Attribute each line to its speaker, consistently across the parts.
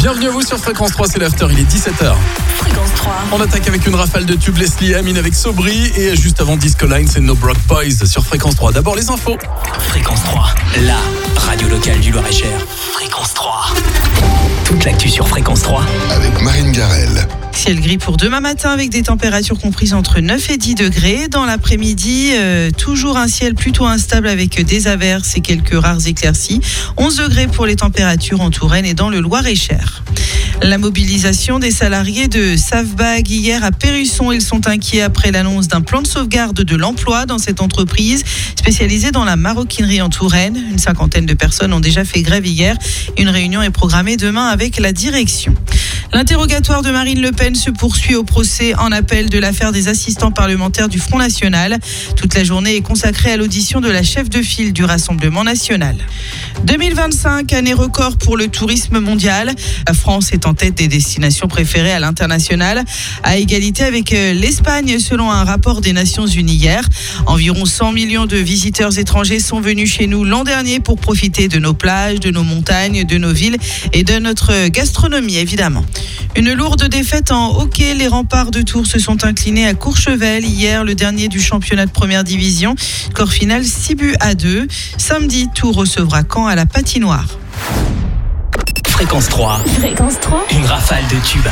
Speaker 1: Bienvenue à vous sur Fréquence 3, c'est l'after, il est 17h.
Speaker 2: Fréquence 3.
Speaker 1: On attaque avec une rafale de tubes, Leslie Amine avec Sobri et juste avant Disco Line, c'est No Broke Boys sur Fréquence 3. D'abord les infos.
Speaker 3: Fréquence 3, la radio locale du Loir-et-Cher. Fréquence 3. Toute l'actu sur Fréquence 3.
Speaker 4: Avec Marine Garel.
Speaker 5: Ciel gris pour demain matin avec des températures comprises entre 9 et 10 degrés. Dans l'après-midi, toujours un ciel plutôt instable avec des averses et quelques rares éclaircies. 11 degrés pour les températures en Touraine et dans le Loir-et-Cher. La mobilisation des salariés de Savbag hier à Péruçon. Ils sont inquiets après l'annonce d'un plan de sauvegarde de l'emploi dans cette entreprise spécialisée dans la maroquinerie en Touraine. Une cinquantaine de personnes ont déjà fait grève hier. Une réunion est programmée demain avec la direction. L'interrogatoire de Marine Le Pen se poursuit au procès en appel de l'affaire des assistants parlementaires du Front National. Toute la journée est consacrée à l'audition de la chef de file du Rassemblement National. 2025, année record pour le tourisme mondial. La France est en tête des destinations préférées à l'international, à égalité avec l'Espagne selon un rapport des Nations Unies hier. Environ 100 millions de visiteurs étrangers sont venus chez nous l'an dernier pour profiter de nos plages, de nos montagnes, de nos villes et de notre gastronomie évidemment. Une lourde défaite en hockey. Les Remparts de Tours se sont inclinés à Courchevel hier, le dernier du championnat de première division. Score final 6-2. Samedi, Tours recevra Caen à la patinoire.
Speaker 3: Fréquence 3.
Speaker 2: Fréquence 3.
Speaker 3: Une rafale de tubes.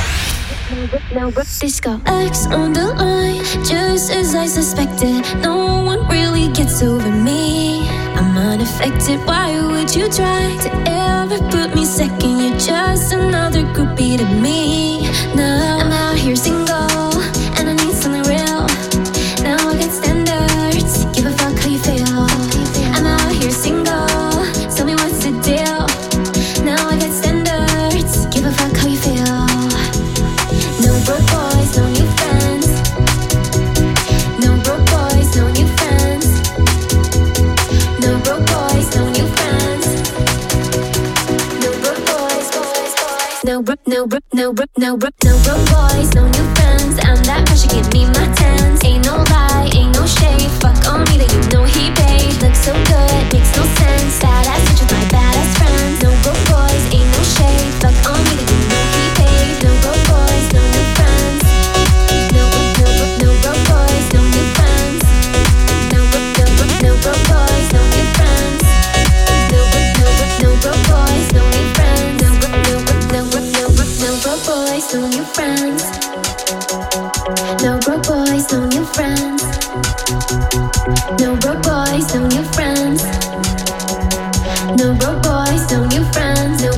Speaker 6: Disco X on the line, just as I suspected. No one really gets over me. I'm unaffected. Why would you try to ever put me second? You're just another groupie to me. Now I'm out here single, and I need something real. Now I got standards. Give a fuck how you feel. I'm out here single. Tell me what's the deal. Now I got standards. Give a fuck how you feel. No broke boys, no new friends. No broke boys, no new friends. No broke boys, no new friends. No broke boys, boys, boys. No broke boys, no new friends. And that pressure give me my tens. Ain't no lie, ain't no shade. Fuck on me that you know he paid. Looks so good, makes no sense. Badass bitch with my badass friends. No broke boys, ain't no shade. Fuck on me that you know he paid. No broke boys, no new friends. No broke boys, no new friends. No broke boys, no new friends. No broke boys, no new friends. No broke boys, no new friends. No broke boys, no new friends. No broke boys, no new friends. No broke boys, no new friends. No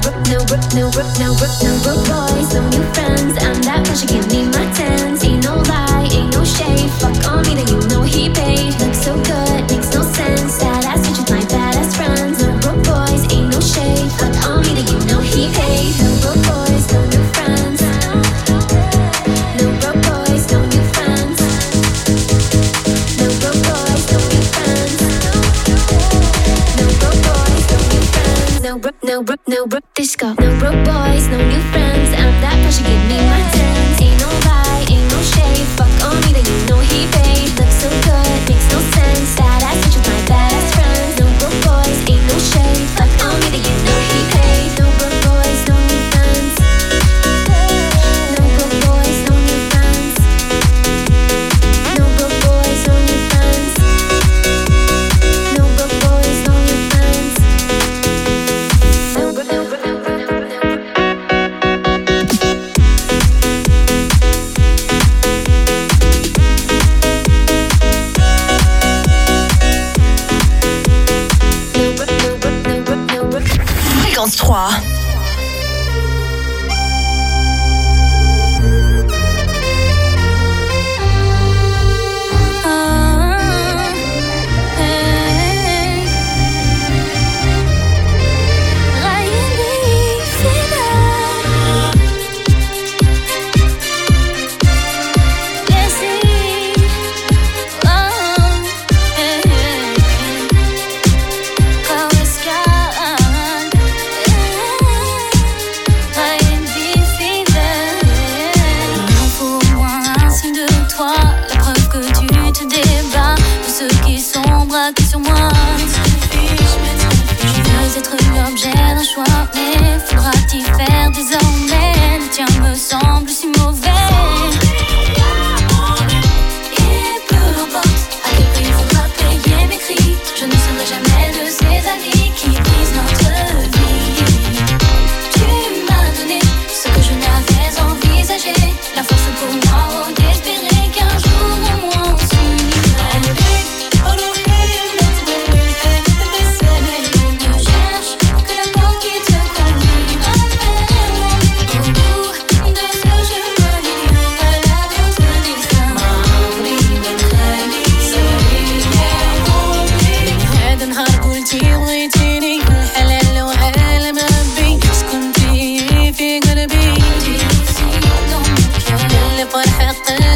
Speaker 6: broke boys, no new friends. And that pressure give me my tens. Ain't no lie, ain't no shade. Fuck on me that you know he paid. Looks so good, makes no sense. Badass bitch with my badass friends. No broke boys, ain't no shade. Fuck on me that you know he paid. No broke boys, no new friends. No broke boys, no new friends. No broke boys, no new friends. No broke boys, no new friends. No broke disco. No broke boys, no new friends. And that pressure give me my tens. Ain't no lie, ain't no shade. Fuck on me that you know he paid. Looks so good, makes no sense. Badass bitch with my badass friends. No broke boys, ain't no shade. Fuck on me that you know he paid. No broke boys, no new friends. No broke boys, no new friends. No broke boys, no new friends. No broke boys, no new friends.
Speaker 2: Fréquence 3.
Speaker 6: Sur moi, je veux être l'objet d'un choix, mais faudra t'y faire désormais.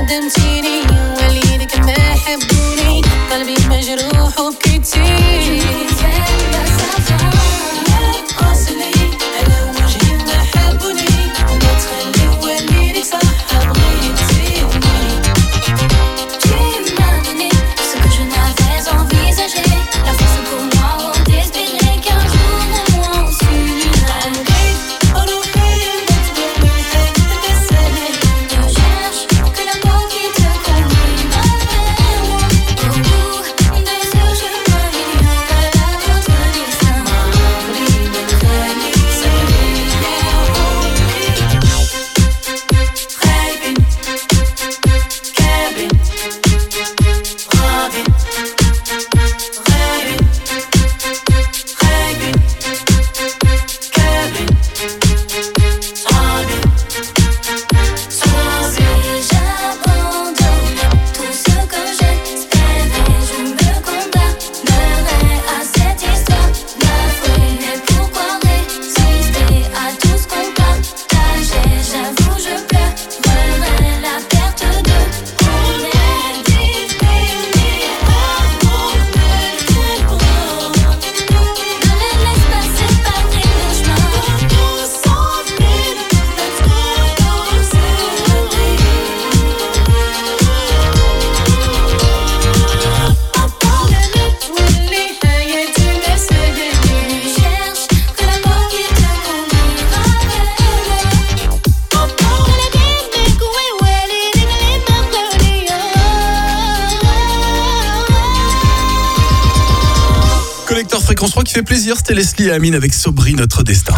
Speaker 7: خدمتيني وليدك ما حبوني قلبي مجروح وبكيتي
Speaker 1: Fréquence 3 qui fait plaisir, c'était Leslie et Amine avec Sobri, notre destin.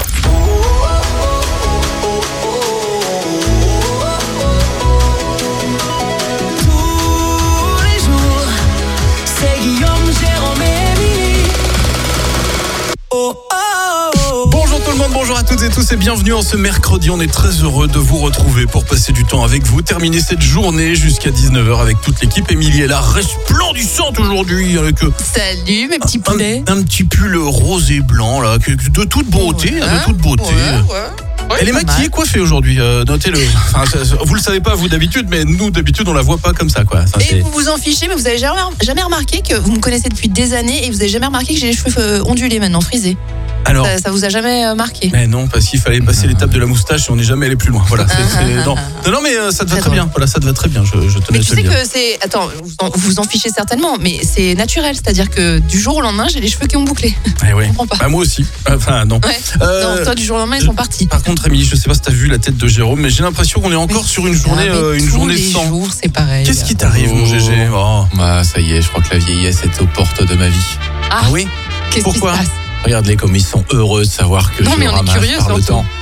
Speaker 1: Bonjour à toutes et tous et bienvenue en ce mercredi. On est très heureux de vous retrouver pour passer du temps avec vous. Terminer cette journée jusqu'à 19h avec toute l'équipe. Émilie est là, resplendissante aujourd'hui. Avec
Speaker 8: salut mes petits poulets.
Speaker 1: Un petit pull rose et blanc là, de toute beauté.
Speaker 8: Ouais,
Speaker 1: de toute beauté.
Speaker 8: Ouais,
Speaker 1: elle est maquillée, coiffée aujourd'hui, notez-le. Enfin, vous le savez pas vous d'habitude, mais nous d'habitude on la voit pas comme ça quoi. Ça,
Speaker 8: et vous vous en fichez, mais vous avez jamais remarqué que vous me connaissez depuis des années et vous avez jamais remarqué que j'ai les cheveux ondulés maintenant, frisés.
Speaker 1: Alors,
Speaker 8: ça vous a jamais marqué?
Speaker 1: Mais non, parce qu'il fallait passer l'étape de la moustache et on n'est jamais allé plus loin. Voilà. Non, mais ça te va très bien. Voilà, ça te va très bien. Je tenais à te dire. Mais tu sais que
Speaker 8: c'est. Attends, vous vous en fichez certainement, mais c'est naturel. C'est-à-dire que du jour au lendemain, j'ai les cheveux qui ont bouclé.
Speaker 1: Ouais.
Speaker 8: Je comprends pas.
Speaker 1: Bah, moi aussi. Enfin, non.
Speaker 8: Ouais. Non, toi, du jour au lendemain, ils sont partis.
Speaker 1: Par contre, Émilie, je sais pas si t'as vu la tête de Jérôme, mais j'ai l'impression qu'on est encore sur une journée, sans.
Speaker 8: Tous les jours, c'est pareil.
Speaker 1: Qu'est-ce qui t'arrive, mon GG?
Speaker 9: Bah, ça y est, je crois que la vieillesse est aux portes de ma vie.
Speaker 8: Ah oui.
Speaker 1: Pourquoi?
Speaker 9: Regardez comme ils sont heureux de savoir que
Speaker 8: non, mais on est curieux
Speaker 9: par le temps.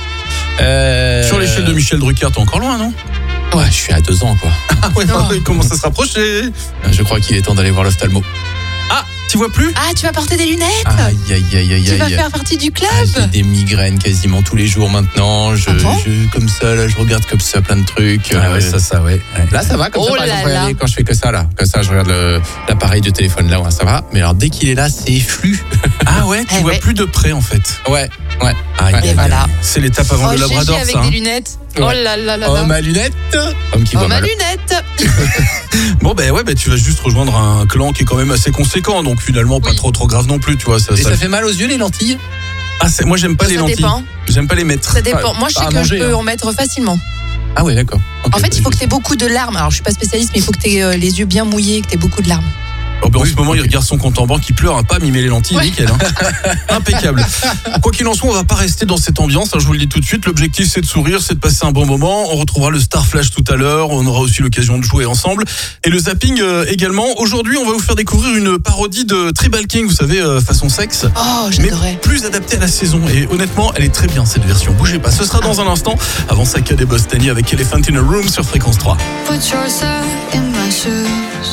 Speaker 1: Sur l'échelle de Michel Drucker, t'es encore loin, non?
Speaker 9: Ouais, je suis à 2 ans, quoi.
Speaker 1: Ah ouais, il commence à se rapprocher.
Speaker 9: Je crois qu'il est temps d'aller voir l'ophtalmo.
Speaker 1: Ah, tu vois plus?
Speaker 8: Ah, tu vas porter des lunettes?
Speaker 9: Aïe.
Speaker 8: Tu vas faire partie du club?
Speaker 9: J'ai des migraines quasiment tous les jours maintenant. Comme ça, là, je regarde comme ça plein de trucs.
Speaker 1: Ouais, ça, ouais.
Speaker 9: Là, ça va, comme ça, par exemple, regardez, quand je fais que ça, là. Comme ça, je regarde l'appareil de téléphone, là, ouais, ça va. Mais alors, dès qu'il est là, c'est flou.
Speaker 1: Ah ouais, tu vois plus de près, en fait.
Speaker 9: Ouais.
Speaker 8: Et voilà.
Speaker 1: C'est l'étape avant le Labrador,
Speaker 8: avec
Speaker 1: ça.
Speaker 8: Avec des lunettes.
Speaker 9: Ouais.
Speaker 8: Oh là là là.
Speaker 9: Oh, ma lunette.
Speaker 8: Ma lunette.
Speaker 1: Bon, tu vas juste rejoindre un clan qui est quand même assez conséquent, donc finalement pas trop grave non plus, tu vois.
Speaker 9: Ça fait mal aux yeux, les lentilles?
Speaker 1: Moi, j'aime pas les lentilles.
Speaker 8: Dépend.
Speaker 1: J'aime pas les mettre.
Speaker 8: Ça dépend. Moi, je sais que je peux en mettre facilement.
Speaker 9: Ah ouais, d'accord. Okay,
Speaker 8: en fait, il faut que tu aies beaucoup de larmes. Alors, je suis pas spécialiste, mais il faut que tu aies les yeux bien mouillés, que tu aies beaucoup de larmes.
Speaker 1: En ce moment, il regarde son compte en banque, il pleure, pas mimer les lentilles, nickel. Impeccable. Quoi qu'il en soit, on va pas rester dans cette ambiance, je vous le dis tout de suite. L'objectif, c'est de sourire, c'est de passer un bon moment. On retrouvera le Star Flash tout à l'heure, on aura aussi l'occasion de jouer ensemble. Et le zapping également. Aujourd'hui, on va vous faire découvrir une parodie de Tribal King, vous savez, façon sexe.
Speaker 8: Oh, j'adorais.
Speaker 1: Mais plus adaptée à la saison. Et honnêtement, elle est très bien, cette version. Bougez pas, ce sera dans un instant. Avant ça, Saccade et Bostani avec Elephant in a Room sur Fréquence 3.
Speaker 7: Put yourself in my shoes.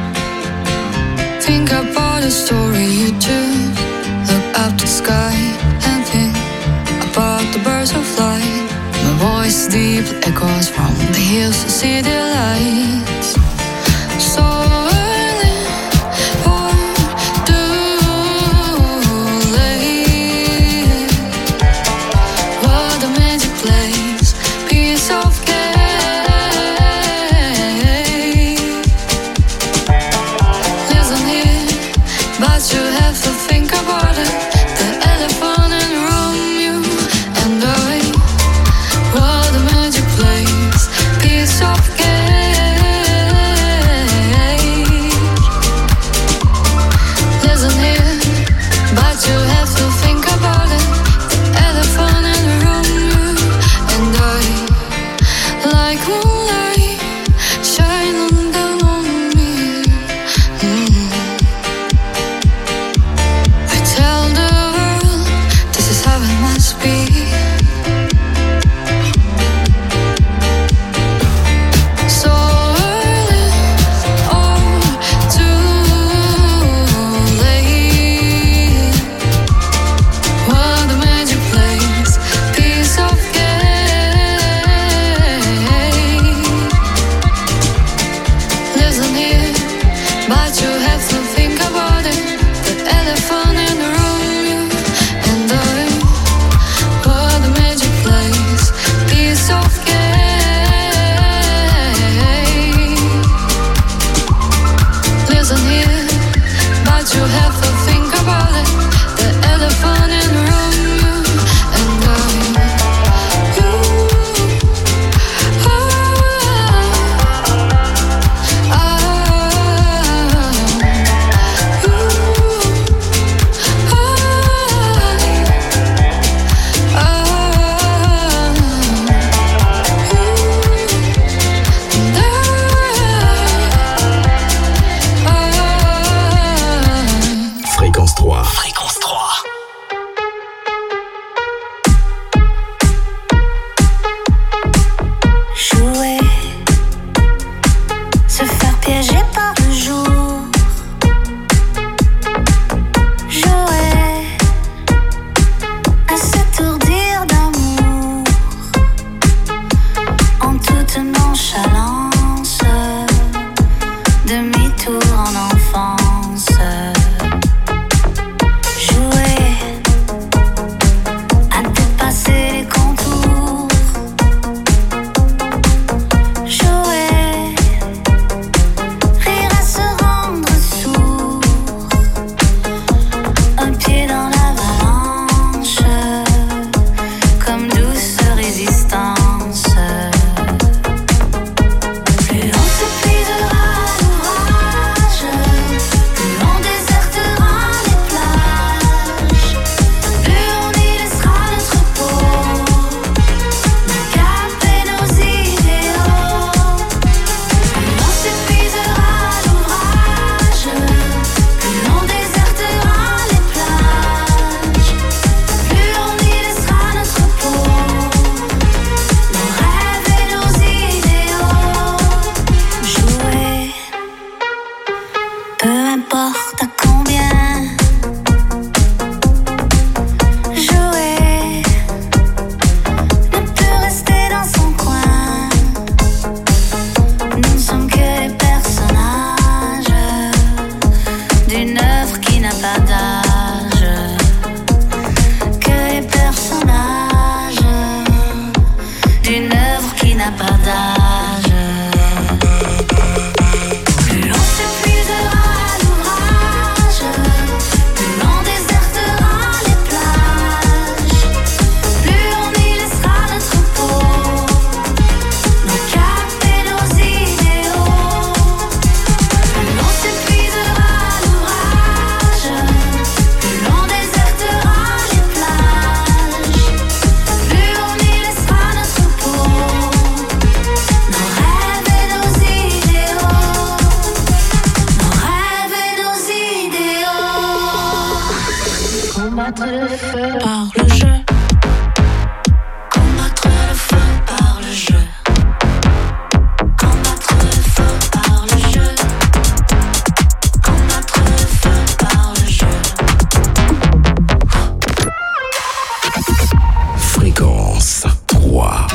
Speaker 7: Think about the story you choose. Look up to the sky and think about the birds who fly. My voice deep echoes from the hills to see the lights. So early or too late. What a magic place, piece of cake. have to think about it. The elephant in the room, you and I. What a magic place, piece of cake. Listen here, but you have to think about it. The elephant in the room, you and I. Like moonlight shining down on me. I tell the world this is how it must be. So early or too late. What a magic place, piece of cake. Listen here, but you have to think about it. The elephant in the room, you and I. What a magic place, piece of cake. Listen here, but you have to think about it. The elephant in the room, you and I.
Speaker 3: Fréquence 3. Fréquence 3.
Speaker 6: Jouer, se faire piéger par le jour. Jouer, à s'étourdir d'amour. En toute nonchalance, demi-tour en enfance. Jouer, à dépasser les contours. Jouer, rire à se rendre sourd. Un pied dans l'avalanche, comme douce résistance. Plus on s'épuisera à l'ouvrage, plus on désertera les plages, plus on y laissera notre peau, nos caps et nos idéaux. Plus on s'épuisera à l'ouvrage, plus on désertera les plages, plus on y laissera notre peau, nos rêves et nos idéaux. Jouer, peu importe à combien. Jouer, ne peut rester dans son coin. Nous ne sommes que les personnages d'une œuvre qui n'a pas d'âge. Que les personnages d'une œuvre qui n'a pas d'âge. Plus on s'épuisera à l'ouvrage, plus on désertera les plages, plus on y laissera notre peau, nos caps et nos idéaux. Plus on s'épuisera à l'ouvrage, plus on désertera les plages, plus on y laissera notre peau, nos rêves et nos idéaux. Nos rêves et nos idéaux. Combattre le feu par le jeu. Combattre le feu par le jeu. Combattre le feu par le jeu. Combattre le feu par le jeu.
Speaker 3: Fréquence 3.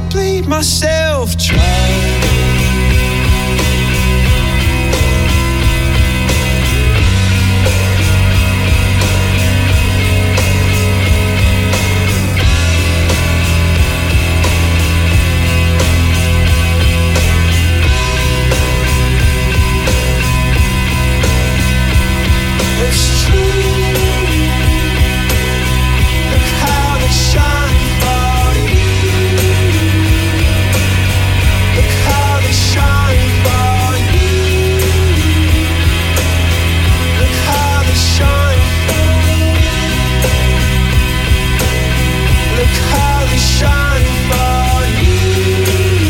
Speaker 10: bleed myself dry. It's true. Look how they shine for you. Look how they shine for you. Look how they shine for you. Look how they shine for you.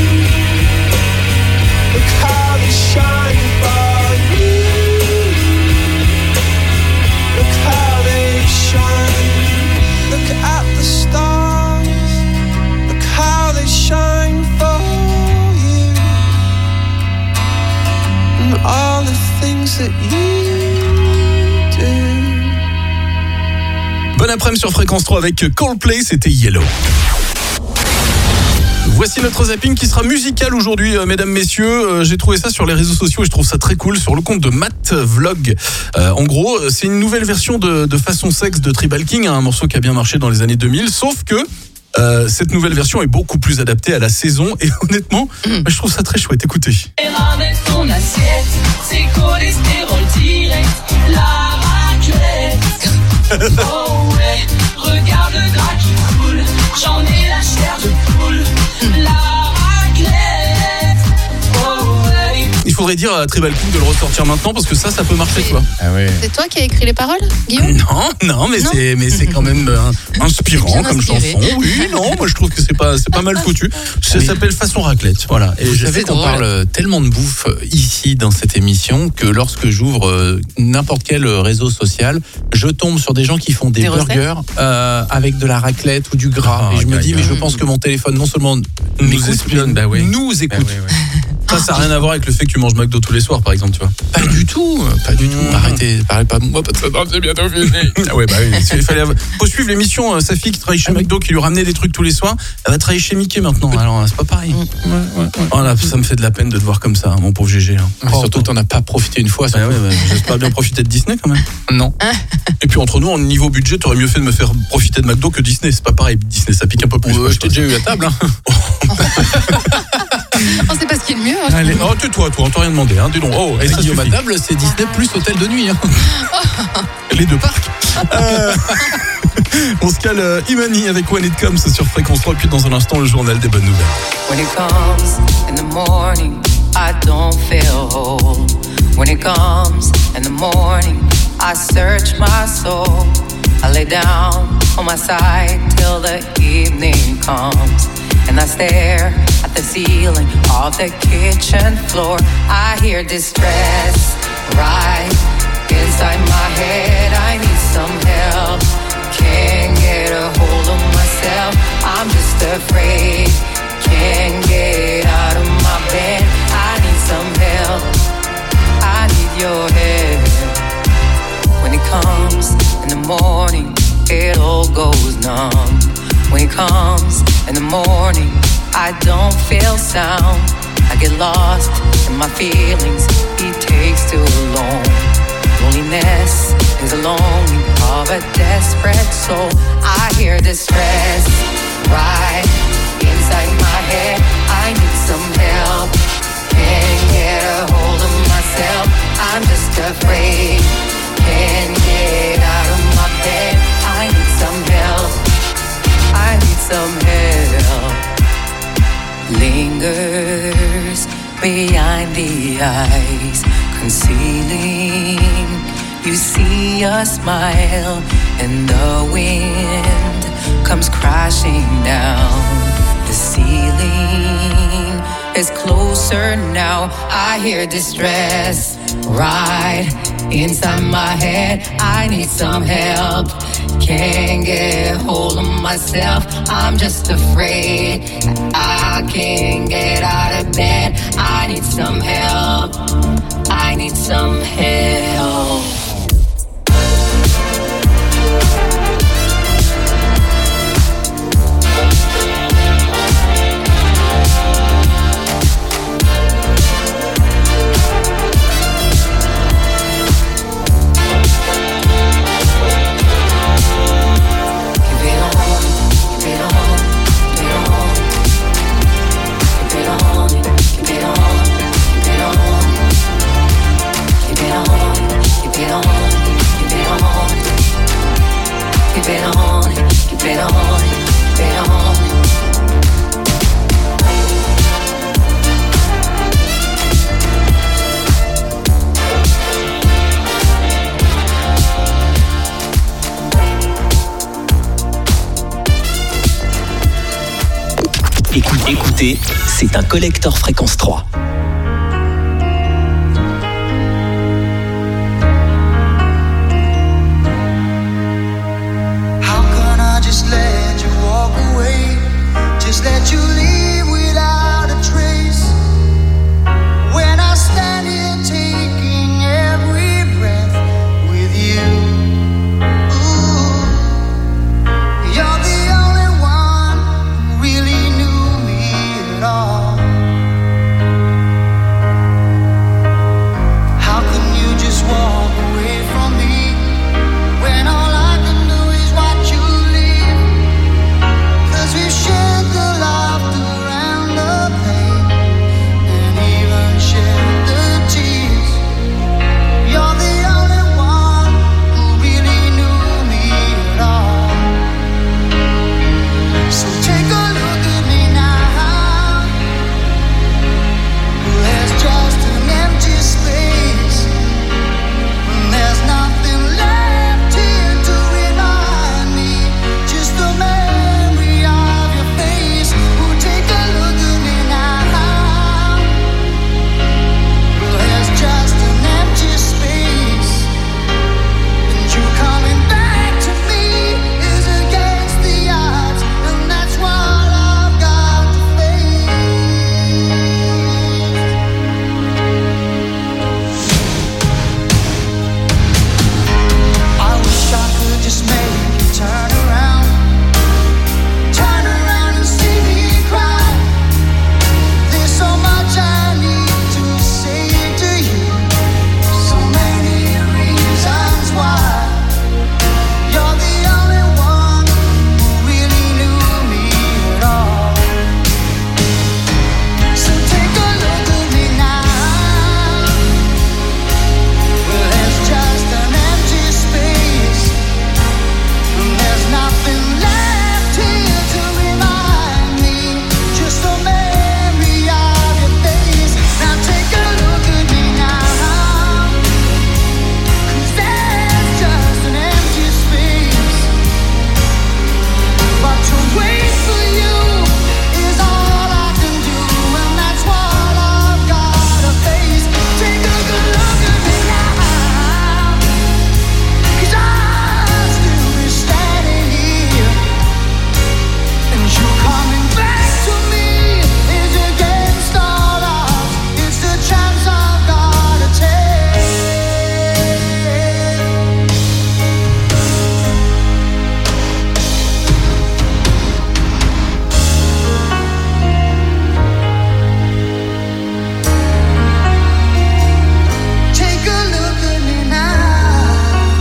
Speaker 10: Look how they shine for you. Look how they shine. Look at the stars. Look how they shine for you. And all the things that you do.
Speaker 1: Bon après-midi sur Fréquence 3 avec Coldplay, c'était Yellow. Voici notre zapping qui sera musical aujourd'hui, mesdames, messieurs. J'ai trouvé ça sur les réseaux sociaux et je trouve ça très cool sur le compte de Matt Vlog. En gros, c'est une nouvelle version de Façon Sexe de Tribal King, un morceau qui a bien marché dans les années 2000, sauf que cette nouvelle version est beaucoup plus adaptée à la saison et honnêtement, je trouve ça très chouette. Écoutez.
Speaker 11: Avec ton assiette, c'est cholestérol direct, la raclette. Oh ouais, regarde le drap qui coule, j'en ai la chair de poule, la raclette. Oh ouais.
Speaker 1: Il faudrait dire à Tribal King de le ressortir maintenant parce que ça peut marcher, tu vois.
Speaker 9: Ah ouais.
Speaker 8: C'est toi qui as écrit les paroles, Guillaume?
Speaker 1: Non, mais c'est quand même inspirant comme chanson. Oui, non, moi je trouve que c'est pas mal foutu. Ça s'appelle Façon Raclette, voilà. Et
Speaker 9: Vous savez qu'on parle tellement de bouffe ici dans cette émission que lorsque j'ouvre n'importe quel réseau social, je tombe sur des gens qui font des burgers avec de la raclette ou du gras. Et je me dis, mais je pense que mon téléphone non seulement
Speaker 1: nous espionne, nous écoute. Ça n'a rien à voir avec le fait que tu manges McDo tous les soirs, par exemple, tu vois.
Speaker 9: Pas du tout. Arrêtez, parlez pas de moi, parce que c'est bientôt fini.
Speaker 1: Ah ouais, bah oui. Faut suivre l'émission. Sa fille qui travaille chez McDo, qui lui ramenait des trucs tous les soirs, elle va travailler chez Mickey maintenant. Alors, c'est pas pareil. Voilà, ça me fait de la peine de te voir comme ça, mon pauvre GG.
Speaker 9: Surtout que t'en as pas profité une fois.
Speaker 1: J'espère bien profiter de Disney quand même.
Speaker 9: Non.
Speaker 1: Et puis entre nous, en niveau budget, t'aurais mieux fait de me faire profiter de McDo que Disney. C'est pas pareil. Disney, ça pique un peu plus.
Speaker 9: Je t'ai déjà eu à table.
Speaker 8: On sait pas ce qui est le mieux.
Speaker 1: Allez, tais-toi, on t'a rien demandé. Dis donc.
Speaker 9: Et ça, Guillaume à table, c'est Disney plus hôtel de nuit.
Speaker 1: Les deux parcs. On se cale Imani avec When It Comes sur Fréquence 3, puis dans un instant, le journal des bonnes nouvelles.
Speaker 12: When it comes in the morning, I don't feel whole. When it comes in the morning, I search my soul. I lay down on my side till the evening comes. And I stare at the ceiling of the kitchen floor. I hear distress right inside my head. I need some help. Can't get a hold of myself. I'm just afraid. Can't get out of my bed. I need some help. I need your help. When it comes in the morning, it all goes numb. When it comes in the morning, I don't feel sound. I get lost in my feelings, it takes too long. Loneliness is a longing of a desperate soul. I hear distress right inside my head. I need some help. Can't get a hold of myself. I'm just afraid. Can't get out of my bed. I need some help. I need some help. Lingers behind the eyes, concealing. You see a smile, and the wind comes crashing down. The ceiling is closer now. I hear distress right inside my head. I need some help. Can't get hold of myself. I'm just afraid. I can't get out of bed. I need some help. I need some help. it on it, keep it on it, keep it on it.
Speaker 3: Écoutez, c'est un collector fréquence 3.
Speaker 10: How can I just let you walk away? Just let you leave without a trace. When I stand here taking every breath with you. Ooh, you're the only one who really knew me at all. How can you just walk away from me when all I can do is watch you leave? 'Cause we've shared the laughter and the pain, and even shared the tears. You're the only one who really knew me at all. So take a look at me now. There's just an empty space. There's nothing left here to remind me. Just the memory of your face. Oh, take a look at me now. There's just an empty space. And you coming back to me is against the odds. And that's what I've got to face. I wish I could just make you turn around and see me cry. There's so much I need to say to you, so many reasons why. You're the only one who really knew me at all. So take a look at me now. There's just an empty space, and there's nothing left here to remind me. Just the memory of your face. Now take a look at me now. 'Cause there's just an empty space. But to wait for you is all I can do, and that's what I've gotta face. Take a good look at me now. 'Cause I'll still be standing here, and you coming back to me is against all odds. It's the chance I've gotta take. Take a look at me now.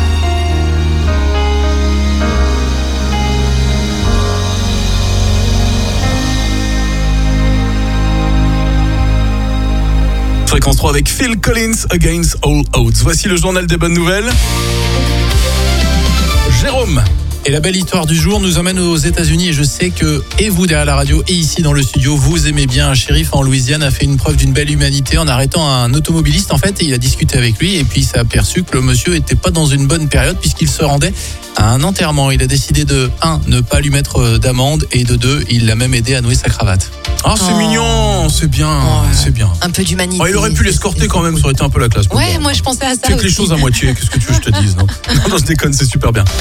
Speaker 1: Fréquence 3 avec Phil Collins, Against All Odds. Voici le journal des bonnes nouvelles. Jérôme.
Speaker 9: Et la belle histoire du jour nous emmène aux États-Unis et je sais que, et vous derrière la radio et ici dans le studio, vous aimez bien. Un shérif en Louisiane a fait une preuve d'une belle humanité en arrêtant un automobiliste en fait et il a discuté avec lui et puis il s'est aperçu que le monsieur était pas dans une bonne période puisqu'il se rendait à un enterrement. Il a décidé de 1, ne pas lui mettre d'amende et de 2, il l'a même aidé à nouer sa cravate.
Speaker 1: Ah, c'est mignon, c'est bien, c'est bien.
Speaker 8: Un peu d'humanité.
Speaker 1: Oh, il aurait pu l'escorter quand même, ça aurait été un peu la classe. pour
Speaker 8: Ouais,
Speaker 1: moi.
Speaker 8: moi je pensais à ça.
Speaker 1: Faites les
Speaker 8: aussi.
Speaker 1: choses à moitié, qu'est-ce que tu veux que je te dise, non? Non, je déconne, c'est super bien.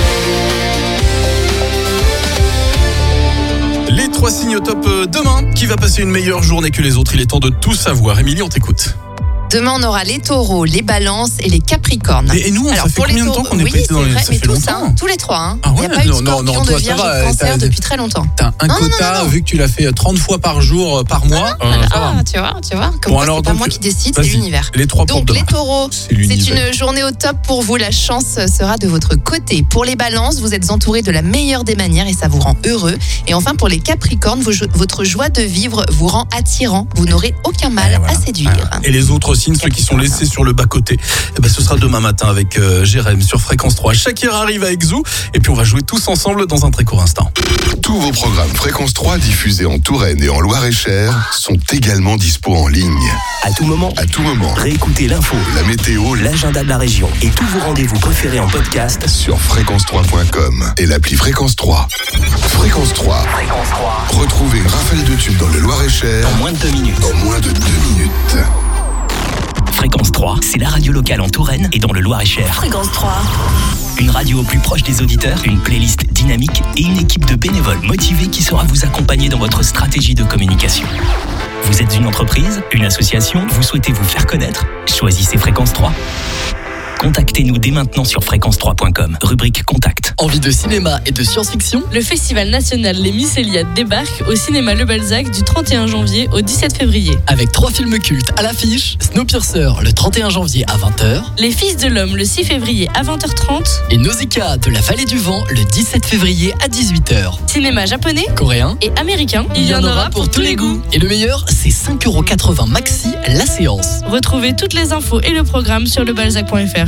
Speaker 1: Les 3 signes au top demain. Qui va passer une meilleure journée que les autres? Il est temps de tout savoir. Émilie, on t'écoute.
Speaker 8: Demain, on aura les taureaux, les balances et les capricornes.
Speaker 1: Et nous, ça fait combien de temps qu'on n'est pas été dans les...
Speaker 8: vrai,
Speaker 1: Ça
Speaker 8: mais
Speaker 1: fait
Speaker 8: tous,
Speaker 1: longtemps.
Speaker 8: tous les trois. Hein.
Speaker 1: Ah
Speaker 8: Il n'y a
Speaker 1: ouais,
Speaker 8: pas eu de
Speaker 1: non,
Speaker 8: scorpion,
Speaker 1: non,
Speaker 8: de
Speaker 1: toi, ça
Speaker 8: vierge
Speaker 1: va,
Speaker 8: et de cancer
Speaker 1: t'as-
Speaker 8: depuis très longtemps.
Speaker 9: T'as un
Speaker 8: Non, non,
Speaker 9: quota,
Speaker 8: non, non.
Speaker 9: vu que tu l'as fait 30 fois par jour, par mois. ça va.
Speaker 8: Ah, tu vois. Comme
Speaker 1: Bon,
Speaker 8: quoi,
Speaker 1: alors,
Speaker 8: c'est pas
Speaker 1: donc,
Speaker 8: moi qui décide, c'est
Speaker 1: vas-y,
Speaker 8: l'univers.
Speaker 1: les 3 pour
Speaker 8: Donc,
Speaker 1: demain.
Speaker 8: les taureaux, c'est
Speaker 1: l'univers.
Speaker 8: une journée au top pour vous. La chance sera de votre côté. Pour les balances, vous êtes entourés de la meilleure des manières et ça vous rend heureux. Et enfin, pour les capricornes, votre joie de vivre vous rend attirant. Vous n'aurez aucun mal à séduire.
Speaker 1: Et les autres Capucine, ceux qui sont laissés sur le bas-côté. Et ben, ce sera demain matin avec Jérém sur Fréquence 3. Shakira arrive avec Zou et puis on va jouer tous ensemble dans un très court instant.
Speaker 4: Tous vos programmes Fréquence 3 diffusés en Touraine et en Loir-et-Cher sont également dispo en ligne.
Speaker 3: À tout moment, réécoutez l'info,
Speaker 4: la météo,
Speaker 3: l'agenda de la région et tous vos rendez-vous préférés en podcast
Speaker 4: sur fréquence3.com et l'appli Fréquence 3. Fréquence 3. Retrouvez une rafale de tubes dans le Loir-et-Cher
Speaker 3: en moins de 2 minutes. Fréquence 3, c'est la radio locale en Touraine et dans le Loir-et-Cher.
Speaker 2: Fréquence 3.
Speaker 3: Une radio au plus proche des auditeurs, une playlist dynamique et une équipe de bénévoles motivés qui saura vous accompagner dans votre stratégie de communication. Vous êtes une entreprise, une association, vous souhaitez vous faire connaître? Choisissez Fréquence 3. Contactez-nous dès maintenant sur fréquence3.com, rubrique Contact.
Speaker 13: Envie de cinéma et de science-fiction?
Speaker 14: Le Festival national Les Mycéliades débarque au cinéma Le Balzac du 31 janvier au 17 février.
Speaker 13: Avec 3 films cultes à l'affiche, Snowpiercer le 31 janvier à 20h,
Speaker 14: Les Fils de l'Homme le 6 février à 20h30
Speaker 13: et Nausicaa de la Vallée du Vent le 17 février à 18h.
Speaker 14: Cinéma japonais,
Speaker 13: coréen
Speaker 14: et américain, il y en aura pour tous les goûts.
Speaker 13: Et le meilleur, c'est 5,80€ maxi la séance.
Speaker 14: Retrouvez toutes les infos et le programme sur lebalzac.fr.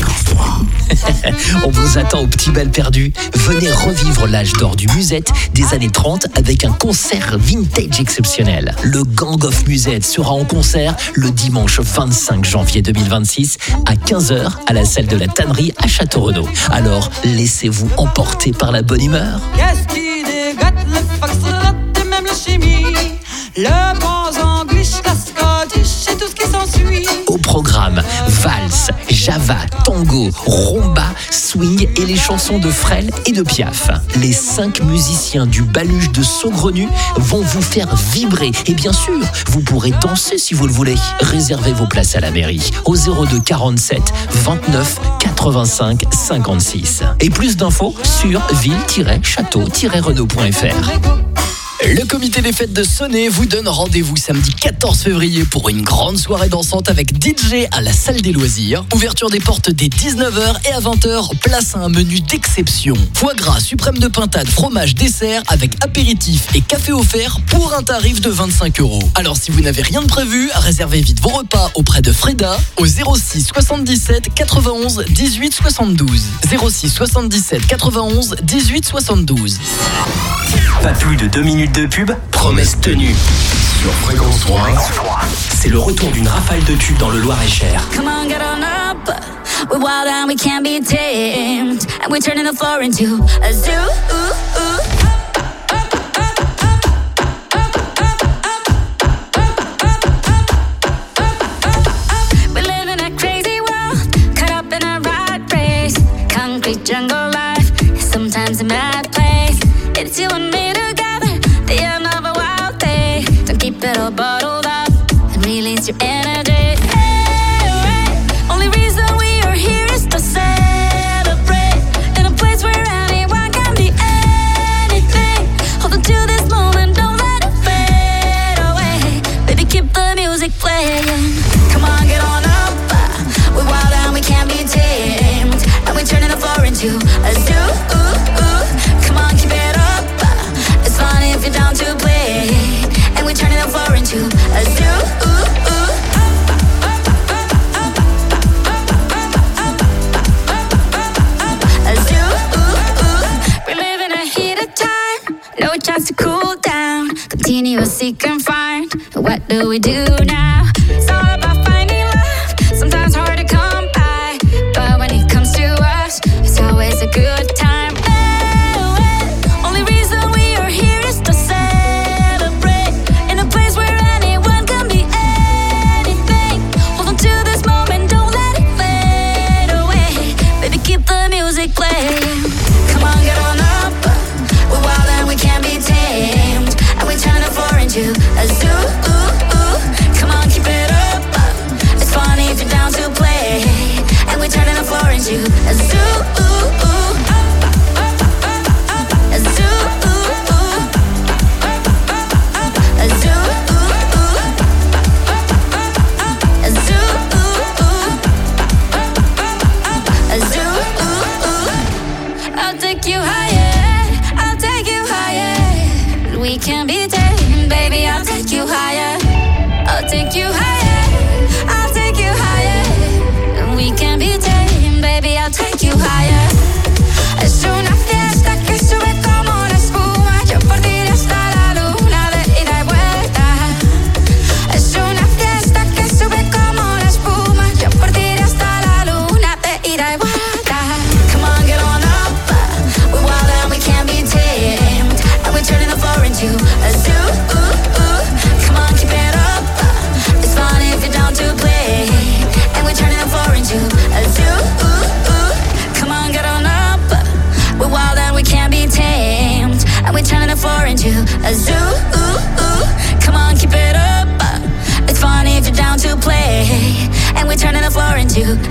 Speaker 3: On vous attend au Petit Bal Perdu. Venez revivre l'âge d'or du Musette des années 30 avec un concert vintage exceptionnel. Le Gang of Musette sera en concert le dimanche 25 janvier 2026 à 15h à la salle de la Tannerie à Château-Renaud. Alors, laissez-vous emporter par la bonne humeur.
Speaker 10: Qu'est-ce qui dégote le foxtrot et même la chimie? Le bronze-anglish, la scottish et tout ce qui s'ensuit.
Speaker 3: Au programme, valse, java, tango, rumba, swing et les chansons de Frêle et de Piaf. Les 5 musiciens du Baluche de Saugrenu vont vous faire vibrer. Et bien sûr, vous pourrez danser si vous le voulez. Réservez vos places à la mairie au 02 47 29 85 56. Et plus d'infos sur ville-château-renaud.fr.
Speaker 13: Le comité des fêtes de Sonnet vous donne rendez-vous samedi 14 février pour une grande soirée dansante avec DJ à la salle des loisirs. Ouverture des portes dès 19h et à 20h, place à un menu d'exception. Foie gras, suprême de pintade, fromage, dessert avec apéritif et café offert pour un tarif de 25€. Alors si vous n'avez rien de prévu, réservez vite vos repas auprès de Freda au 06 77 91 18 72. 06 77 91 18 72.
Speaker 3: Pas plus de 2 minutes de pub, promesse tenue.
Speaker 4: Sur Fréquence 3,
Speaker 3: c'est le retour d'une rafale de tubes dans le Loir-et-Cher.
Speaker 6: Come on, get on up. We're wild and we can't be tamed. And we're turning the floor into a zoo. We live in a crazy world, caught up in a rat race. Concrete jungle life, sometimes a mad place. It's you and me together, the end of a wild day. Don't keep it all bottled up and release your energy. Only reason we are here is to celebrate in a place where anyone can be anything. Hold on to this moment, don't let it fade away. Baby, keep the music playing. Come on, get on up. We're wild and we can't be tamed. And we're turning the floor into a zoo. Come on, keep it up. It's fun if you're down to play. And we're turning the floor into a zoo. A zoo. We live in a heated time, no chance to cool down. Continuously confined. What do we do now? It's all about finding love. Sometimes hard to come by, but when it comes to us, it's always a good time. Only reason we are here is to celebrate in a place where anyone can be anything. Hold on to this moment, don't let it fade away. Baby, keep the music playing. Come on, get on up. We're wild and we can't be tamed. And we turn the floor into a zoo. Come on, keep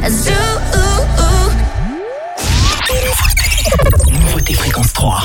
Speaker 6: as you.
Speaker 3: Nouveauté Fréquence 3.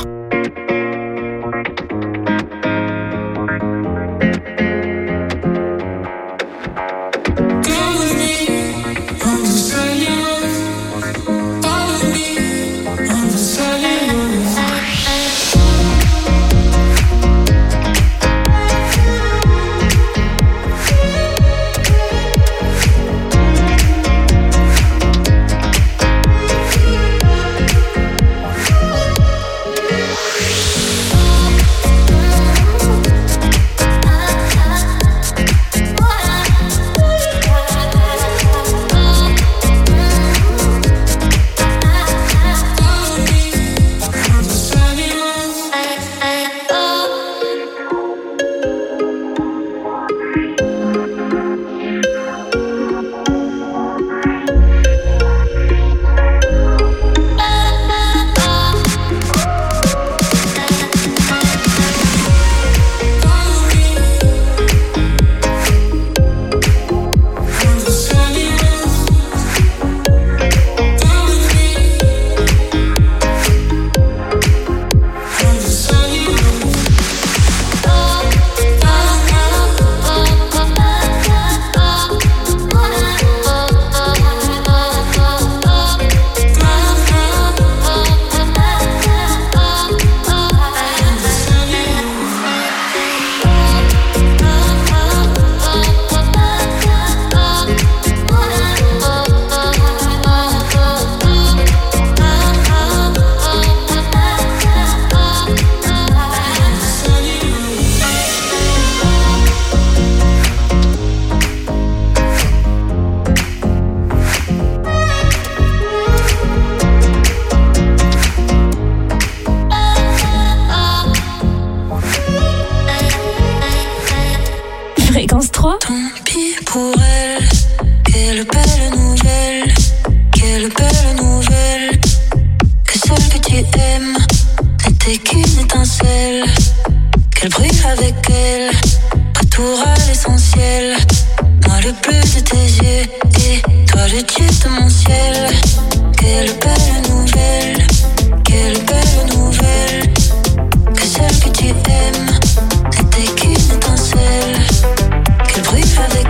Speaker 6: Fréquence 3.
Speaker 7: Tant pis pour elle, quelle belle nouvelle, quelle belle nouvelle. Que celle que tu aimes n'était qu'une étincelle, qu'elle brille avec elle, retour à l'essentiel. Moi le bleu de tes yeux et toi le dieu de mon ciel. Quelle belle nouvelle, quelle belle nouvelle. Que celle que tu aimes n'était qu'une étincelle, qu'elle brille avec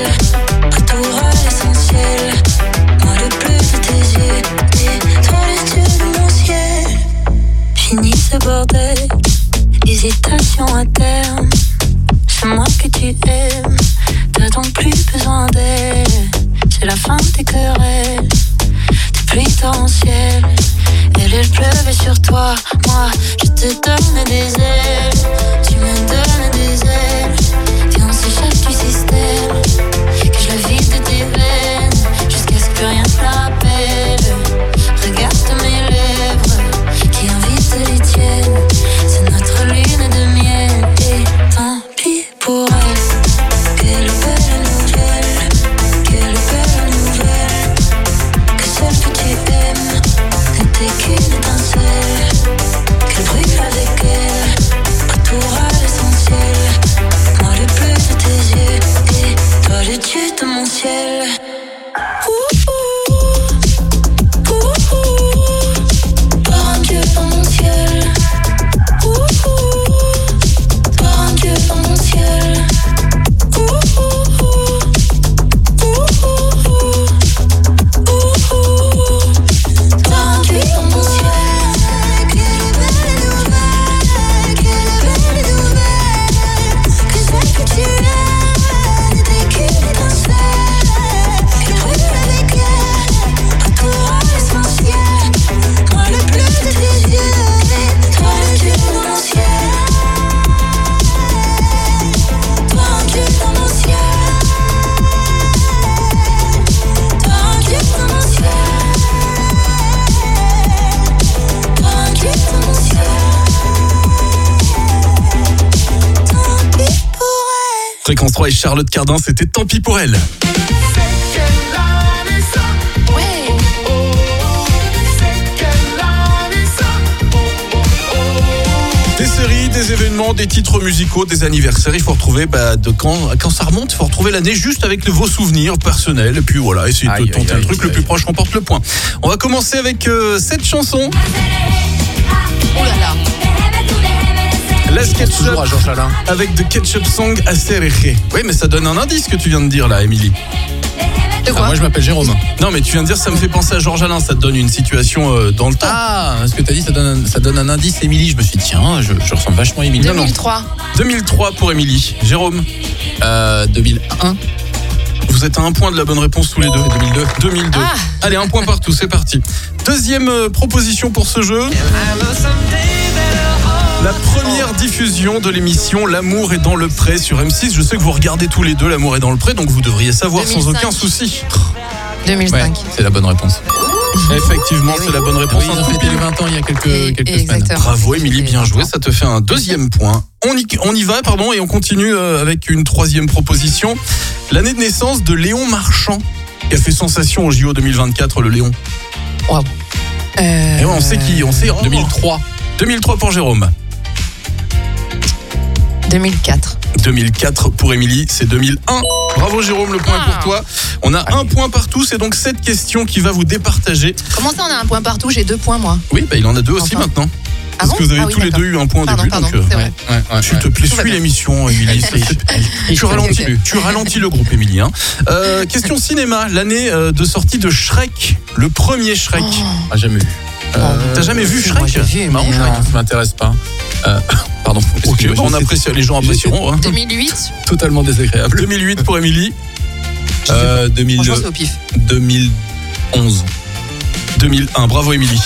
Speaker 7: elle, retour à l'essentiel. Moi le bleu de tes yeux et toi le dieu de mon ciel. Fini ce bordel, hésitation à terme. C'est moi que tu aimes, t'as donc plus besoin d'elle. C'est la fin des querelles, des pluies torrentielles. Elle pleuvait sur toi, moi je te donne des ailes. Tu me donnes des ailes, viens on s'échappe du système. Que je la vide de tes veines, jusqu'à ce que rien ne la rappelle. Regarde mes lèvres, qui invitent les tiennes. C'est notre lune de miel, et tant pis pour elle. Quelle belle nouvelle, quelle belle nouvelle. Que celle que tu aimes n'était qu'une étincelle, qu'elle brille avec elle, retour à l'essentiel. Moi le bleu de tes yeux et toi le dieu de mon ciel. Par un dieu dans mon ciel. Par un dieu dans mon ciel. Par un dieu dans mon ciel. Quelle belle nouvelle, quelle belle nouvelle. Que celle que tu aimes n'était qu'une étincelle, qu'elle brûle avec elle, retour à l'essentiel. Moi le bleu de tes yeux et toi le dieu dans mon ciel. Toi un dieu dans mon ciel. Toi un dieu dans mon ciel. Toi un dieu dans mon ciel. Tant pis pour elle.
Speaker 1: Fréquence 3 et Charlotte Cardin, c'était tant pis pour elle. Des séries, des des événements, des titres musicaux, des anniversaires. Il faut retrouver quand ça remonte, il faut retrouver l'année juste avec vos souvenirs personnels. Et puis voilà, essayer de tenter un truc le plus proche remporte le point. On va commencer avec cette chanson.
Speaker 8: Oh là là.
Speaker 1: La SketchUp avec The Ketchup Song Acerejé. Oui, mais ça donne un indice que tu viens de dire là, Émilie.
Speaker 8: De quoi ?
Speaker 9: Moi je m'appelle Jérôme.
Speaker 1: Non, mais tu viens de dire ça me fait penser à Georges Alain. Ça te donne une situation dans le temps.
Speaker 9: Ah, ce que tu as dit, ça donne un indice, Émilie. Je me suis dit, tiens, je ressemble vachement à Émilie.
Speaker 8: 2003.
Speaker 1: 2003 pour Émilie. Jérôme
Speaker 9: 2001.
Speaker 1: Vous êtes à un point de la bonne réponse tous les deux. 2002.
Speaker 8: Ah.
Speaker 1: Allez, un point partout, c'est parti. Deuxième proposition pour ce jeu. La première diffusion de l'émission L'amour est dans le pré sur M6. Je sais que vous regardez tous les deux L'amour est dans le pré, donc vous devriez savoir
Speaker 8: 2005.
Speaker 1: sans aucun souci.
Speaker 8: 2005.
Speaker 9: Ouais, c'est la bonne réponse.
Speaker 1: Effectivement, c'est la bonne réponse.
Speaker 9: Oui, ils ont fêté les 20 ans il y a quelques semaines.
Speaker 1: Bravo Émilie, bien joué, ça te fait un deuxième point. On y va, et on continue avec une troisième proposition. L'année de naissance de Léon Marchand, qui a fait sensation au JO 2024, le Léon.
Speaker 8: Wow.
Speaker 1: Et ouais, on sait qui,
Speaker 9: 2003.
Speaker 1: 2003 pour Jérôme.
Speaker 8: 2004.
Speaker 1: 2004 pour Émilie, c'est 2001. Bravo Jérôme, le point est pour toi. On a un point partout, c'est donc cette question qui va vous départager.
Speaker 8: Comment ça, on a un point partout ? J'ai 2 points, moi.
Speaker 1: Oui, il en a 2 aussi maintenant.
Speaker 8: Ah
Speaker 1: Parce
Speaker 8: bon ?
Speaker 1: que vous avez tous les deux eu un point au début.
Speaker 8: Pardon,
Speaker 1: Donc,
Speaker 8: c'est vrai.
Speaker 1: s'il te plaît, suis l'émission, Émilie. Tu ralentis le groupe, Émilie. Question cinéma, l'année de sortie de Shrek, le premier Shrek.
Speaker 9: Ah, jamais vu.
Speaker 1: T'as jamais vu Shrek ?
Speaker 9: C'est marrant, Shrek, ça m'intéresse pas. Pardon.
Speaker 1: Ok, les gens apprécieront.
Speaker 8: 2008.
Speaker 9: Totalement désagréable.
Speaker 1: 2008 pour Émilie.
Speaker 9: 2000.
Speaker 8: Franchement, c'est au pif.
Speaker 9: 2011.
Speaker 1: 2001, bravo Émilie.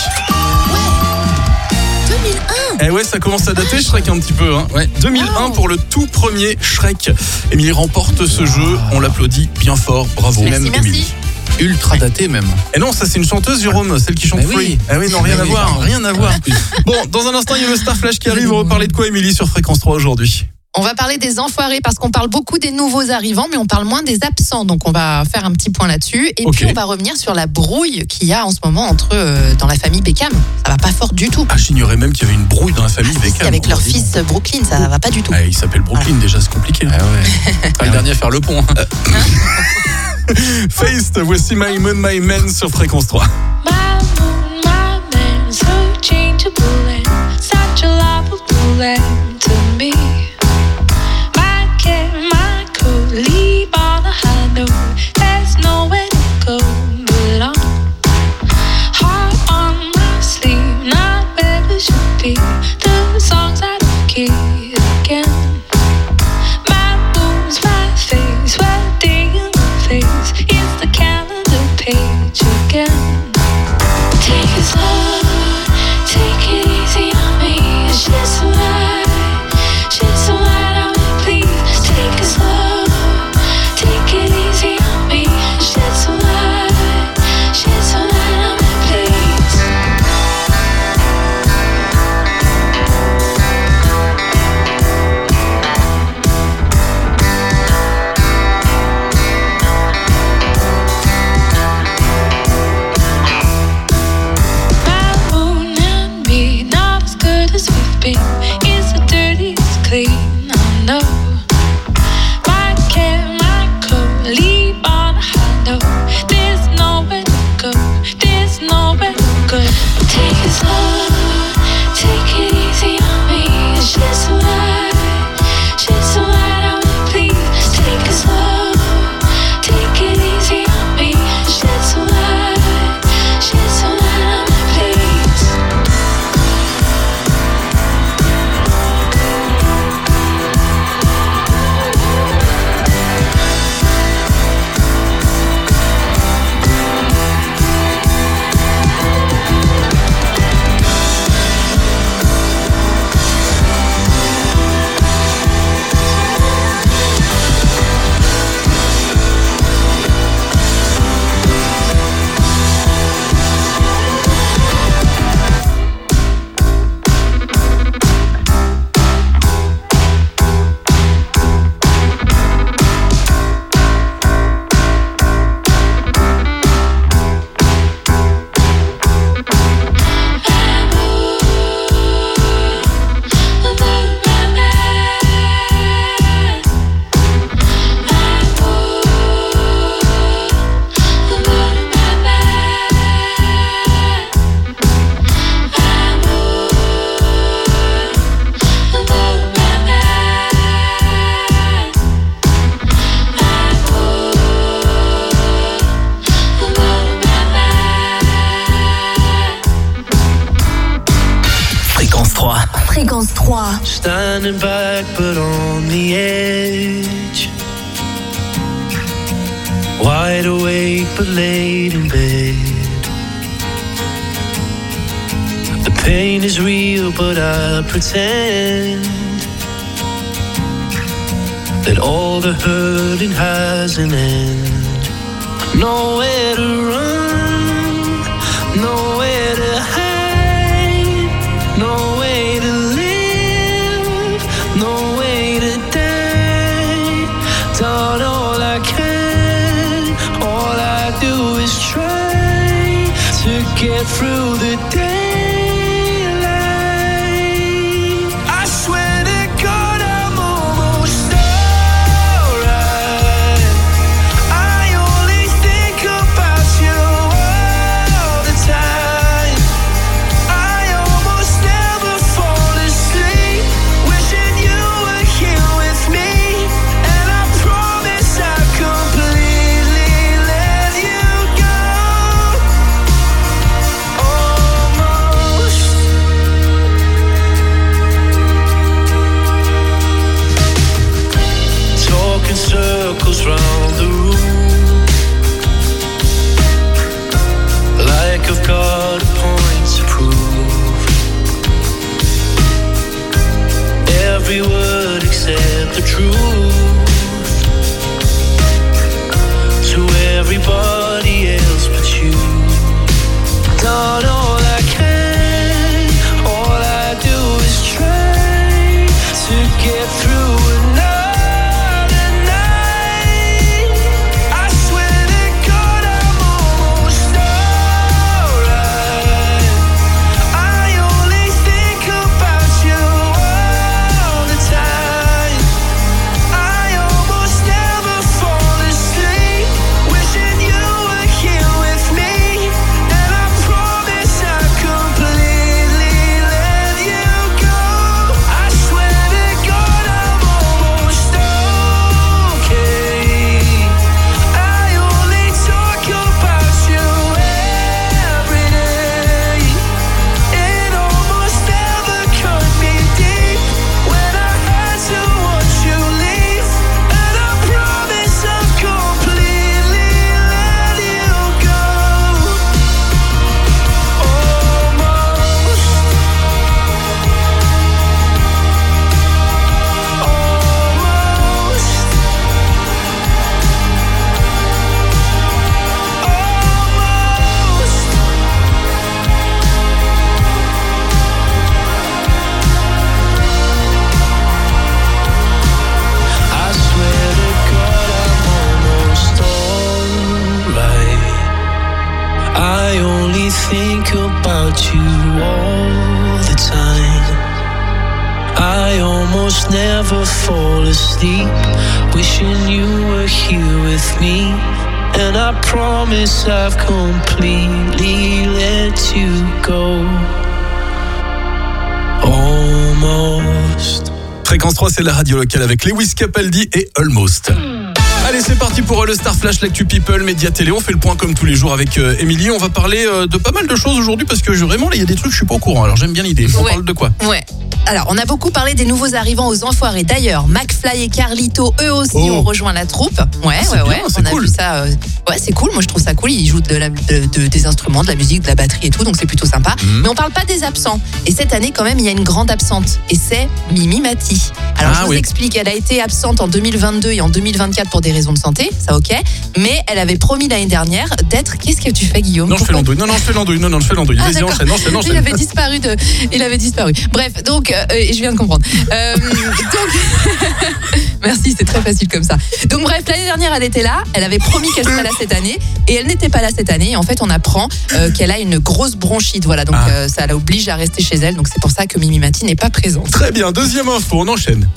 Speaker 8: 2001.
Speaker 1: Eh ouais, ça commence à dater Shrek un petit peu. Ouais. 2001 pour le tout premier Shrek. Émilie remporte ce jeu, on l'applaudit bien fort, bravo.
Speaker 8: Merci.
Speaker 9: Ultra daté même.
Speaker 1: Et non, ça c'est une chanteuse, Jérôme, celle qui chante
Speaker 9: Mais oui.
Speaker 1: Free. Ah oui, non, rien à voir. Bon, dans un instant, il y a le Star Flash qui arrive. On va parler de quoi, Émilie, sur Fréquence 3 aujourd'hui ?
Speaker 8: On va parler des enfoirés parce qu'on parle beaucoup des nouveaux arrivants, mais on parle moins des absents. Donc on va faire un petit point là-dessus. Et puis on va revenir sur la brouille qu'il y a en ce moment dans la famille Beckham. Ça va pas fort du tout.
Speaker 1: Ah, j'ignorais même qu'il y avait une brouille dans la famille Beckham.
Speaker 8: Avec leur fils Brooklyn, ça va pas du tout.
Speaker 1: Ah, il s'appelle Brooklyn, déjà, c'est compliqué.
Speaker 9: Ah ouais. Pas le dernier à faire le pont.
Speaker 1: Feist, voici My Moon, My Man sur Fréquence 3.
Speaker 11: My moon, my man, so changeable and such a lovable land to me. My care, my cool, leave on a high note. There's nowhere to go but on. Heart on my sleeve, not where we should be. The songs I don't keep again. My boobs, my face, what day in the face. It's the calendar page again. Take it slow, take it easy on me. She's so light, she's
Speaker 2: Fréquence 3.
Speaker 15: Standing back but on the edge. Wide awake but laid in bed. The pain is real but I pretend that all the hurting has an end. Nowhere to run, nowhere to hide, no way to live, no way to die. Done all I can, all I do is try to get through the day. Round the room, like I've got a point to prove. Every word except the truth to everybody else but you. Done all I can, all I do is try to get through another. Think about you all the time. I almost never fall asleep, wishing you were here with me. And I promise I've completely let you go. Almost.
Speaker 1: Fréquence 3, c'est la radio locale avec Lewis Capaldi et Almost. Allez, c'est parti pour le Star Flash, l'actu People, Média Télé. On fait le point comme tous les jours avec Émilie. On va parler de pas mal de choses aujourd'hui parce que vraiment, il y a des trucs, je suis pas au courant. Alors, j'aime bien l'idée. On parle de quoi?
Speaker 8: Ouais. Alors, on a beaucoup parlé des nouveaux arrivants aux Enfoirés. D'ailleurs, McFly et Carlito, eux aussi, ont rejoint la troupe. Ouais. On a vu ça. Ouais, c'est cool. Moi, je trouve ça cool. Ils jouent des instruments, de la musique, de la batterie et tout. Donc, c'est plutôt sympa. Mais on parle pas des absents. Et cette année, quand même, il y a une grande absente. Et c'est Mimi Mati. Alors, je vous explique. Elle a été absente en 2022 et en 2024 pour des raisons de santé. Ça, ok. Mais elle avait promis l'année dernière d'être. Qu'est-ce que tu fais, Guillaume?
Speaker 1: Non, je fais l'andouille. Non, je fais l'andouille. Vas-y, enchaîne.
Speaker 8: Il avait disparu. Bref, donc, je viens de comprendre. Merci, c'est très facile comme ça. Donc bref, l'année dernière, elle était là. Elle avait promis qu'elle serait là cette année. Et elle n'était pas là cette année. Et en fait, on apprend qu'elle a une grosse bronchite. Voilà, donc ça l'oblige à rester chez elle. Donc c'est pour ça que Mimi Mati n'est pas présente.
Speaker 1: Très bien, deuxième info, on enchaîne.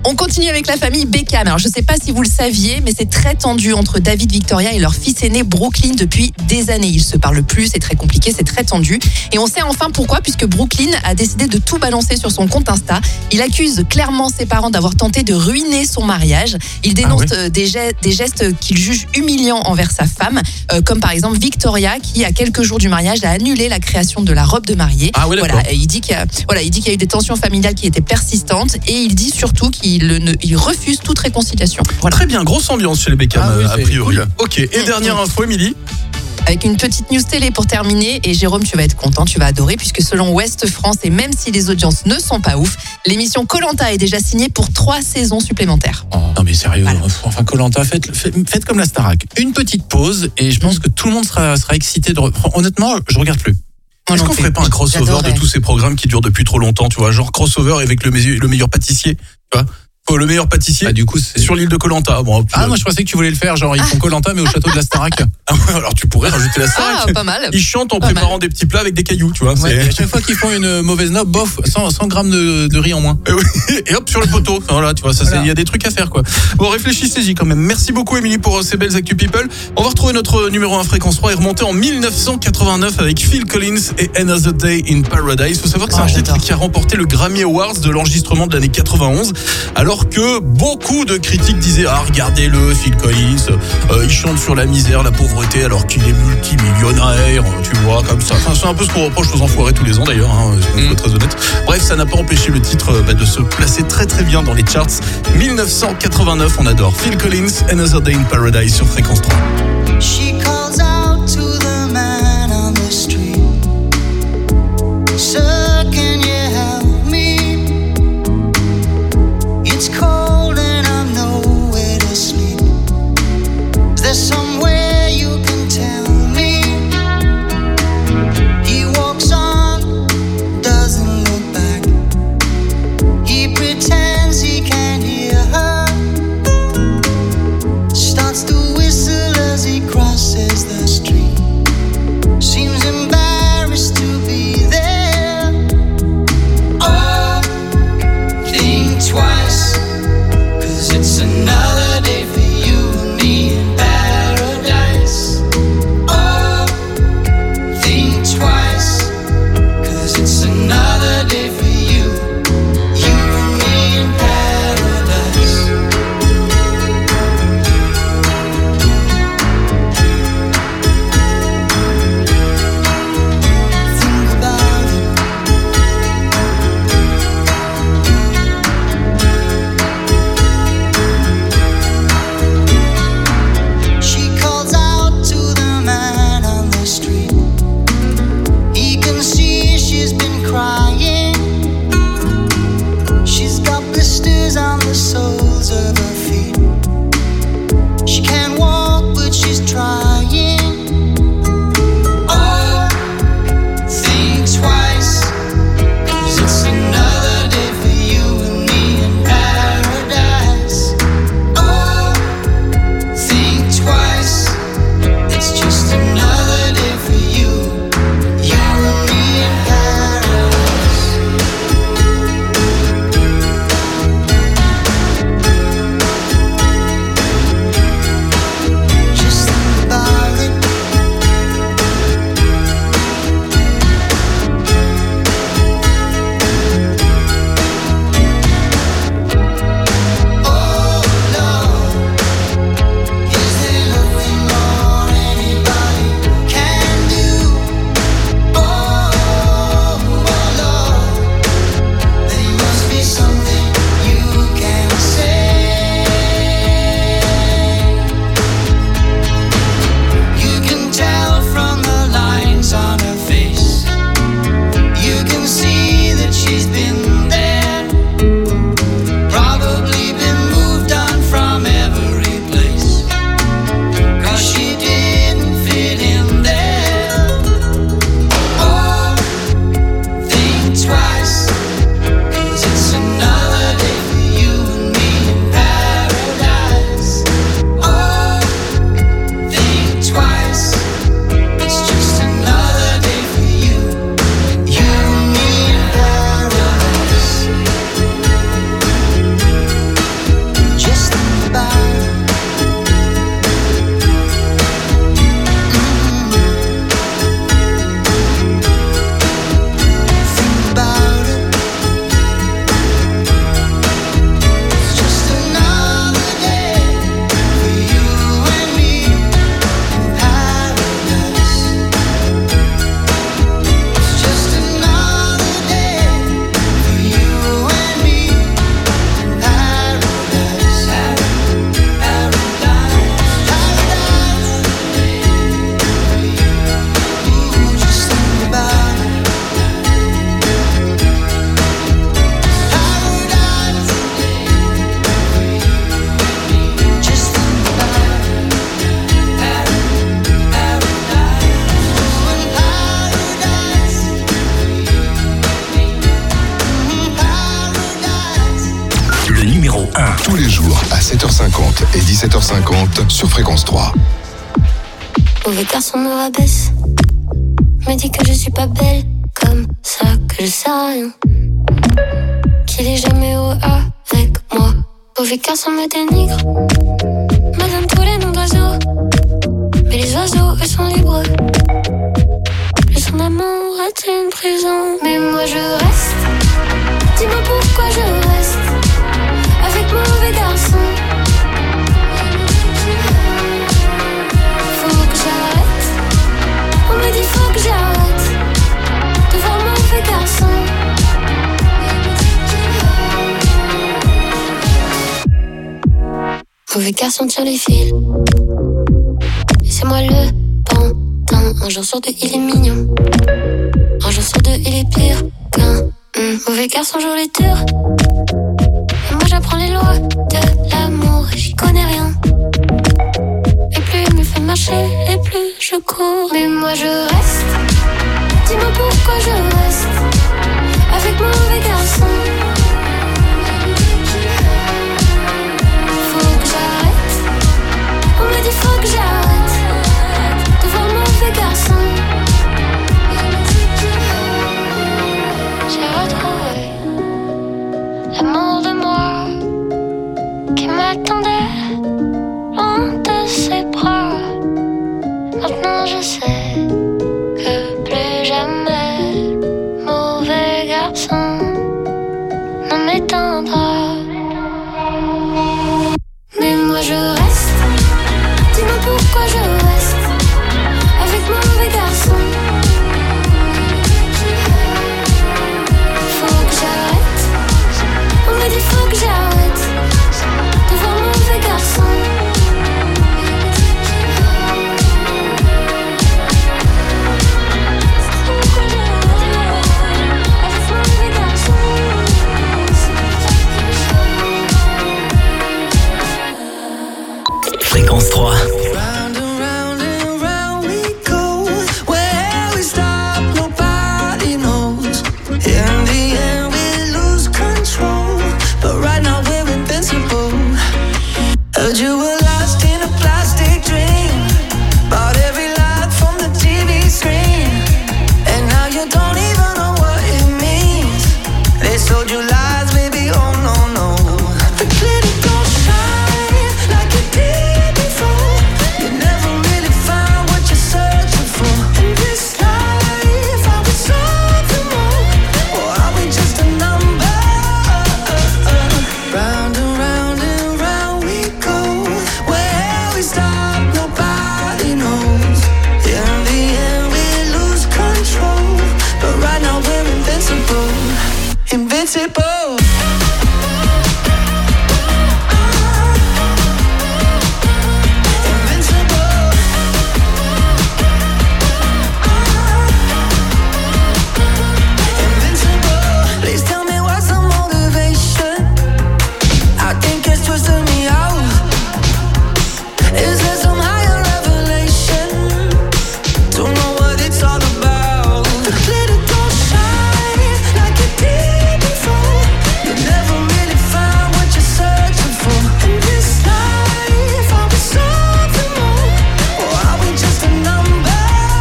Speaker 8: On continue avec la famille Beckham. Alors, je ne sais pas si vous le saviez, mais c'est très tendu entre David Victoria et leur fils aîné Brooklyn depuis des années. Ils se parlent plus, c'est très compliqué, c'est très tendu. Et on sait enfin pourquoi, puisque Brooklyn a décidé de tout balancer sur son compte Insta. Il accuse clairement ses parents d'avoir tenté de ruiner son mariage. Il dénonce des gestes qu'il juge humiliants envers sa femme, comme par exemple Victoria, qui, à quelques jours du mariage, a annulé la création de la robe de mariée. Voilà, et il dit qu'il y a eu des tensions familiales qui étaient persistantes, et il dit surtout qu'il refuse toute réconciliation.
Speaker 1: Voilà. Très bien, grosse ambiance chez les Beckham, a priori. Cool. Ok, et dernière info, Émilie.
Speaker 8: Avec une petite news télé pour terminer, et Jérôme, tu vas être content, tu vas adorer, puisque selon Ouest France, et même si les audiences ne sont pas ouf, l'émission Koh-Lanta est déjà signée pour 3 saisons supplémentaires.
Speaker 9: Oh, non mais sérieux, enfin Koh-Lanta, faites comme la Starac. Une petite pause, et je pense que tout le monde sera excité. Honnêtement, je regarde plus.
Speaker 1: Est-ce qu'on ferait pas un crossover de tous ces programmes qui durent depuis trop longtemps, tu vois, genre crossover avec le meilleur pâtissier, tu vois? Le meilleur pâtissier,
Speaker 9: du coup, c'est
Speaker 1: sur l'île de Koh-Lanta. Bon,
Speaker 9: moi je pensais que tu voulais le faire, genre ils font Koh-Lanta mais au château de la Starac.
Speaker 1: Alors tu pourrais rajouter la Starac.
Speaker 8: Pas mal.
Speaker 1: Ils chantent en préparant des petits plats avec des cailloux, tu vois.
Speaker 9: Ouais, et à chaque fois qu'ils font une mauvaise note, bof, 100 grammes de riz en moins.
Speaker 1: Et hop, sur le poteau. Voilà, tu vois, il y a des trucs à faire, quoi. Bon, réfléchissez-y quand même. Merci beaucoup, Émilie, pour ces belles Actu People. On va retrouver notre numéro 1 Fréquence 3 et remonter en 1989 avec Phil Collins et Another Day in Paradise. Faut savoir que c'est un titre qui a remporté le Grammy Awards de l'enregistrement de l'année 91, alors que beaucoup de critiques disaient regardez-le, Phil Collins, il chante sur la misère, la pauvreté, alors qu'il est multimillionnaire, tu vois, comme ça. Enfin, c'est un peu ce qu'on reproche aux enfoirés tous les ans d'ailleurs, faut être très honnête. Bref, ça n'a pas empêché le titre de se placer très très bien dans les charts. 1989, on adore Phil Collins, Another Day in Paradise sur Fréquence 3.
Speaker 10: She calls out to the man on the street. Sir, can you help me? It's cold and I'm nowhere to sleep. Is there somewhere you can tell me? He walks on, doesn't look back. He pretends he can't hear her. Starts to whistle as he crosses the street. Seems embarrassed to be there.
Speaker 4: 7h50 et 17h50 sur Fréquence 3.
Speaker 6: Mauvais garçon me rabaisse, me dit que je suis pas belle, comme ça que je sais rien, qu'il est jamais heureux avec moi. Mauvais garçon me dénigre, me donne tous les noms d'oiseaux, mais les oiseaux eux sont libres. Plus son amour est une prison, mais moi je reste. Dis-moi pourquoi je reste avec mauvais garçon. Faut que j'arrête, on me dit faut que j'arrête de voir mauvais garçon. Mauvais garçon tire les fils, et c'est moi le pantin. Un jour sur deux il est mignon, un jour sur deux il est pire qu'un mauvais garçon joue les tours. Et moi j'apprends les lois de l'amour et j'y connais rien. Et plus il me fait marcher, et plus je cours. Mais moi je reste, dis-moi pourquoi je reste avec mauvais garçon. Faut que j'arrête, on me dit faut que j'arrête de voir mauvais garçon. J'ai retrouvé l'amour de moi qui m'attendait loin de ses bras. Maintenant je sais que plus jamais mauvais garçon ne m'éteindra. Mais moi je reste, dis-moi pourquoi je reste avec mauvais garçon. Faut que j'arrête, on me dit faut que j'arrête de voir mauvais garçon.
Speaker 3: Fréquence 3.
Speaker 15: You were lost in a plastic dream, bought every lie from the TV screen, and now you don't even know what it means. They sold you lies, baby, oh no, no. The glitter don't shine like it did before. You never really found what you're searching for. In this life, are we something more, or are we just a number? Round and round and round we go. Where we stop, nobody knows. In the end, we lose control, but right now we're invincible, invincible. Please tell me what's the motivation. I think it's twisting me out. Is there some higher revelation? Don't know what it's all about. The glitter don't shine like it did before. You never really found what you're searching for. In this life, are we something more, or are we just a number?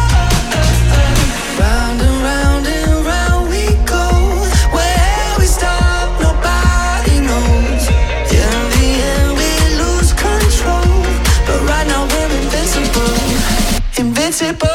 Speaker 15: Round and round we go. Where we stop, nobody knows. In the end, we lose control, but right now we're invincible, invincible.